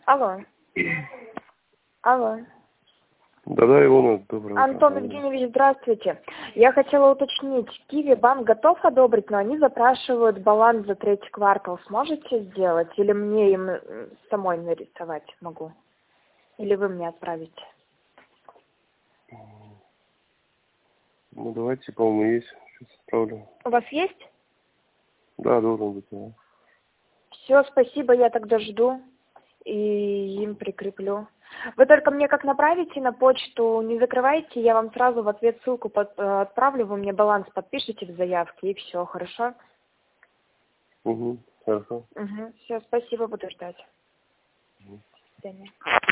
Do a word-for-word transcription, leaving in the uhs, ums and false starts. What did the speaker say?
Алло. Алло. Да-да, Илона, доброе Антон утро. Евгеньевич, здравствуйте. Я хотела уточнить, Киви банк готов одобрить, но они запрашивают баланс за третий квартал. Сможете сделать? Или мне им самой нарисовать могу? Или вы мне отправите? Ну, давайте, по-моему, есть. Сейчас отправлю. У вас есть? Да, должен быть, да. Все, спасибо, я тогда жду и им прикреплю. Вы только мне как направите на почту, не закрывайте, я вам сразу в ответ ссылку под, отправлю, вы мне баланс подпишите в заявке, и все, хорошо? Угу, хорошо. Угу, все, спасибо, буду ждать. Угу. До свидания.